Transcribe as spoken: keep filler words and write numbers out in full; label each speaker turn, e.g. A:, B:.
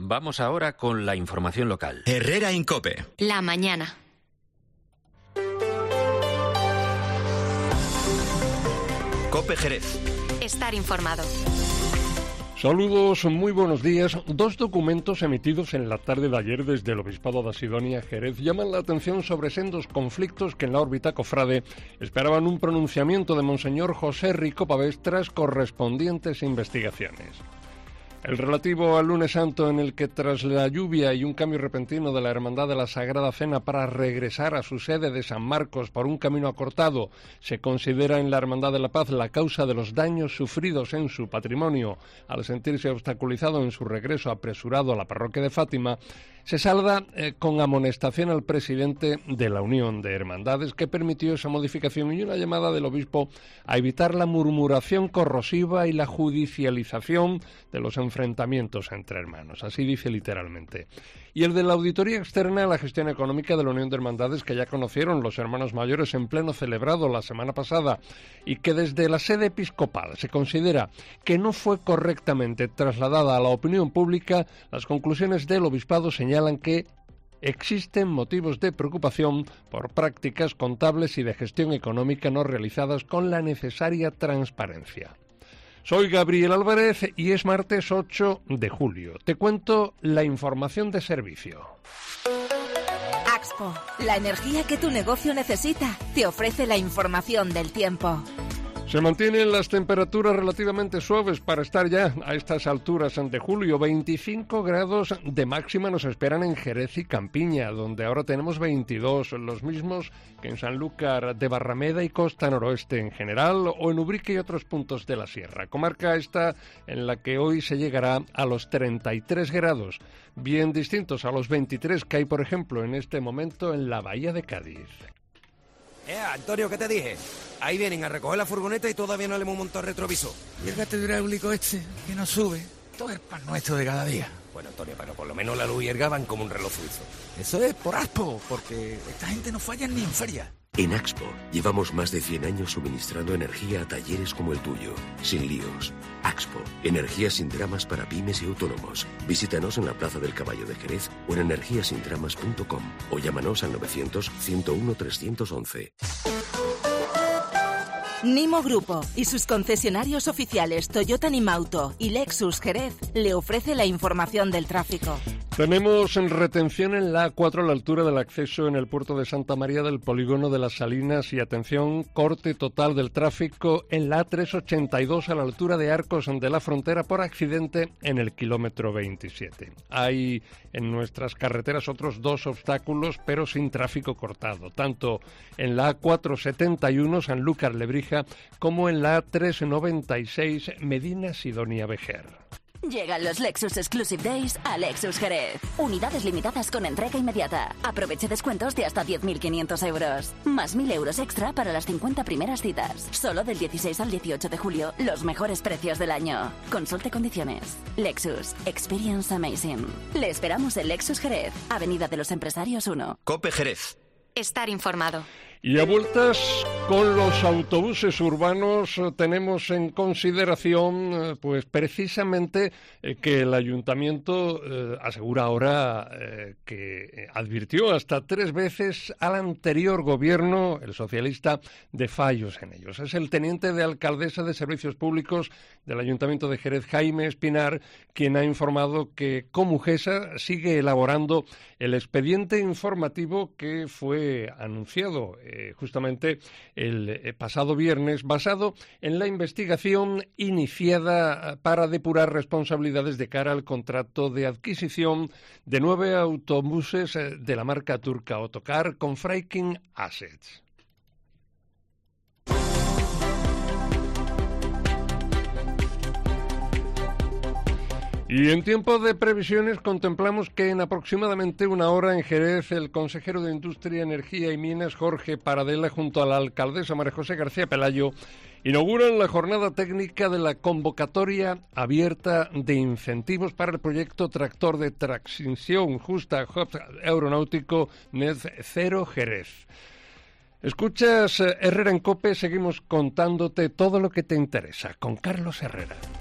A: Vamos ahora con la información local.
B: Herrera Incope.
C: La mañana.
B: Cope Jerez.
C: Estar informado.
D: Saludos, muy buenos días. Dos documentos emitidos en la tarde de ayer desde el Obispado de Sidonia, Jerez, llaman la atención sobre sendos conflictos que en la órbita cofrade esperaban un pronunciamiento de Monseñor José Rico Pavés tras correspondientes investigaciones. El relativo al lunes santo, en el que tras la lluvia y un cambio repentino de la Hermandad de la Sagrada Cena para regresar a su sede de San Marcos por un camino acortado, se considera en la Hermandad de la Paz la causa de los daños sufridos en su patrimonio al sentirse obstaculizado en su regreso apresurado a la parroquia de Fátima, se salda eh, con amonestación al presidente de la Unión de Hermandades, que permitió esa modificación, y una llamada del obispo a evitar la murmuración corrosiva y la judicialización de los enfrentamientos entre hermanos. Así dice literalmente. Y el de la auditoría externa a la gestión económica de la Unión de Hermandades, que ya conocieron los hermanos mayores en pleno celebrado la semana pasada, y que desde la sede episcopal se considera que no fue correctamente trasladada a la opinión pública, las conclusiones del obispado señalan que existen motivos de preocupación por prácticas contables y de gestión económica no realizadas con la necesaria transparencia. Soy Gabriel Álvarez y es martes ocho de julio. Te cuento la información de servicio.
E: Axpo, la energía que tu negocio necesita, te ofrece la información del tiempo.
D: Se mantienen las temperaturas relativamente suaves para estar ya a estas alturas de julio. veinticinco grados de máxima nos esperan en Jerez y Campiña, donde ahora tenemos veintidós, los mismos que en Sanlúcar de Barrameda y Costa Noroeste en general, o en Ubrique y otros puntos de la sierra. Comarca esta en la que hoy se llegará a los treinta y tres grados, bien distintos a los veintitrés que hay, por ejemplo, en este momento en la Bahía de Cádiz.
F: Eh, Antonio, ¿qué te dije? Ahí vienen a recoger la furgoneta y todavía no le hemos montado el retrovisor.
G: Y el gato hidráulico este, que no sube. Todo es pan nuestro de cada día.
F: Bueno, Antonio, pero por lo menos la luz y el gas van como un reloj suizo.
G: Eso es por Axpo, porque esta gente no falla ni en feria.
H: En Axpo llevamos más de cien años suministrando energía a talleres como el tuyo, sin líos. Axpo, energía sin dramas para pymes y autónomos. Visítanos en la Plaza del Caballo de Jerez o en energía sin dramas punto com o llámanos al novecientos, ciento uno, trescientos once.
E: Nimo Grupo y sus concesionarios oficiales Toyota Nimauto y Lexus Jerez le ofrece la información del tráfico.
D: Tenemos en retención en la A cuatro a la altura del acceso en el puerto de Santa María del polígono de las Salinas y, atención, corte total del tráfico en la A trescientos ochenta y dos a la altura de Arcos de la Frontera por accidente en el kilómetro veintisiete. Hay en nuestras carreteras otros dos obstáculos, pero sin tráfico cortado, tanto en la A cuatrocientos setenta y uno Sanlúcar Lebrija como en la A trescientos noventa y seis Medina Sidonia Vejer.
I: Llegan los Lexus Exclusive Days a Lexus Jerez. Unidades limitadas con entrega inmediata. Aproveche descuentos de hasta diez mil quinientos euros. Más mil euros extra para las cincuenta primeras citas. Solo del dieciséis al dieciocho de julio, los mejores precios del año. Consulte condiciones. Lexus. Experience Amazing. Le esperamos en Lexus Jerez, Avenida de los Empresarios uno.
B: Cope Jerez.
C: Estar informado.
D: Y a vueltas con los autobuses urbanos tenemos en consideración pues precisamente eh, que el ayuntamiento eh, asegura ahora eh, que advirtió hasta tres veces al anterior gobierno, el socialista, de fallos en ellos. Es el teniente de alcaldesa de Servicios Públicos del Ayuntamiento de Jerez, Jaime Espinar, quien ha informado que Comujesa sigue elaborando el expediente informativo que fue anunciado Eh, justamente el eh, pasado viernes, basado en la investigación iniciada para depurar responsabilidades de cara al contrato de adquisición de nueve autobuses eh, de la marca turca Otokar con Freiking Assets. Y en tiempo de previsiones contemplamos que en aproximadamente una hora en Jerez el consejero de Industria, Energía y Minas, Jorge Paradela, junto a la alcaldesa María José García Pelayo, inauguran la jornada técnica de la convocatoria abierta de incentivos para el proyecto Tractor de Transición Justa Hub Aeronáutico Net Zero Jerez. Escuchas Herrera en Cope, seguimos contándote todo lo que te interesa con Carlos Herrera.